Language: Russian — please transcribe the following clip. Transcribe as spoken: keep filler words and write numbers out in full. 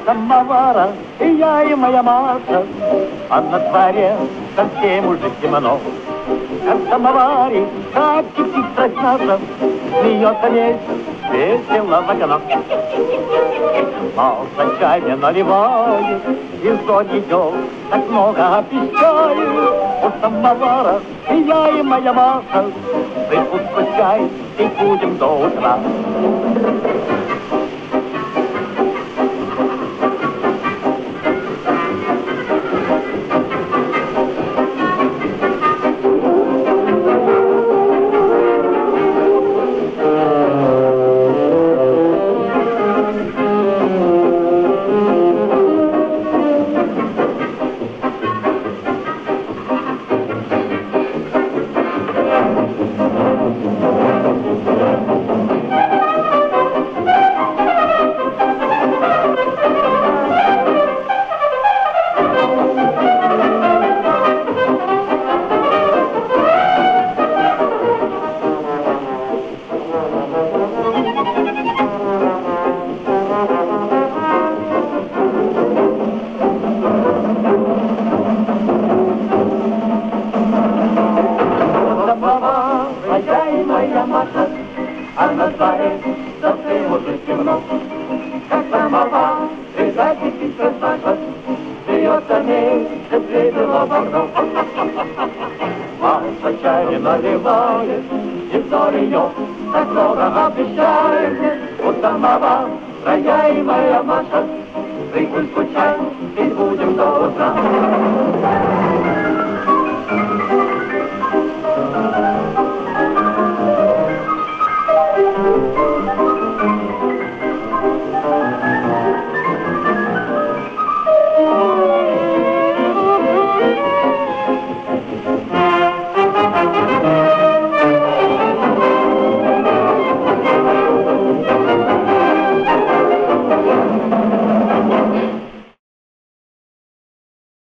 самовара, и я, и моя Маша, а на дворе совсем уже темно. Как в самоваре, как кипит страсть наша, смеется весь весело в окно. Маша чай мне наливает, и сон идет, так много обещает. У самовара, и я, и моя Маша, выпуску чай, и будем до утра. А на дворе совсем уже темно, как самовар, и закипит красавица, смеется месяц, весело в окно. Маша чай не наливает, и взор ее так много обещает. У самовара, я и моя Маша, прикусь чай, и будем до утра.